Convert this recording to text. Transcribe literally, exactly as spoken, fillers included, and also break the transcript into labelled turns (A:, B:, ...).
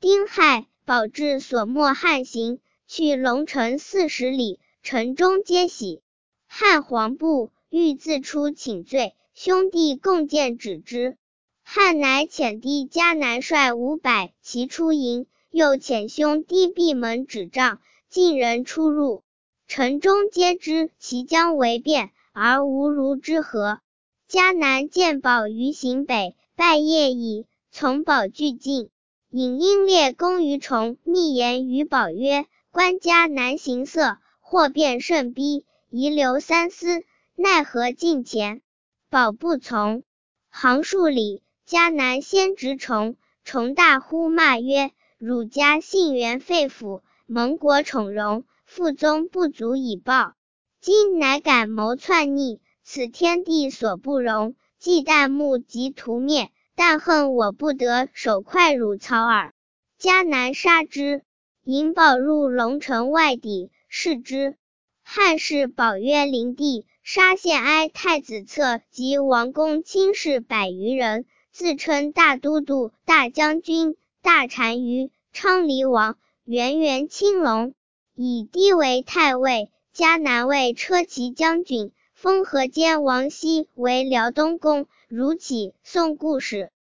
A: 丁亥，宝志所没汉行，去龙城四十里，城中皆喜。汉皇部欲自出请罪，兄弟共见止之。汉乃遣弟迦南率五百骑出营，又遣兄弟闭门指杖，尽人出入。城中皆知其将为变，而无如之何。迦南见宝于行北，拜谒矣，从宝俱进。引英烈公于崇，密言于宝曰：观迦南行色，或变甚逼，宜留三思，奈何近前？宝不从。行数里，迦南先直崇，崇大呼骂曰：汝家姓元废府，蒙国宠荣，父宗不足以报，今乃敢谋篡逆，此天地所不容，既旦暮即屠灭，但恨我不得手快汝曹耳。迦南杀之，引宝入龙城外邸，视之。汉士宝曰灵帝，杀献哀太子侧及王公卿士百余人，自称大都督、大将军、大单于、昌黎王、圆圆青龙，以帝为太尉。迦南为车骑将军，封河间王熙为辽东公。如起宋故事。